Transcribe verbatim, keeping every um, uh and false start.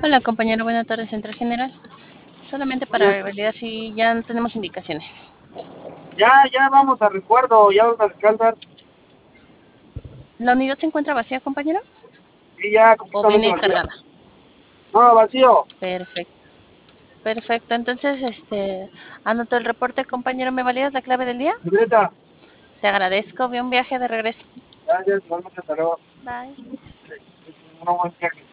Hola compañero, buenas tardes, Central General. Solamente Oye, para validar si ya tenemos indicaciones. ya, ya vamos a recuerdo, ya vamos a descansar. ¿La unidad se encuentra vacía, compañero? Sí, ya ¿O completamente viene vacío. cargada? No, vacío. Perfecto. Perfecto, entonces este anoto el reporte, compañero. ¿Me validas la clave del día? Libreta. Te agradezco. Vi un viaje de regreso. Ya, ya, igualmente hasta luego. Bye. Sí, sí, sí, un buen viaje.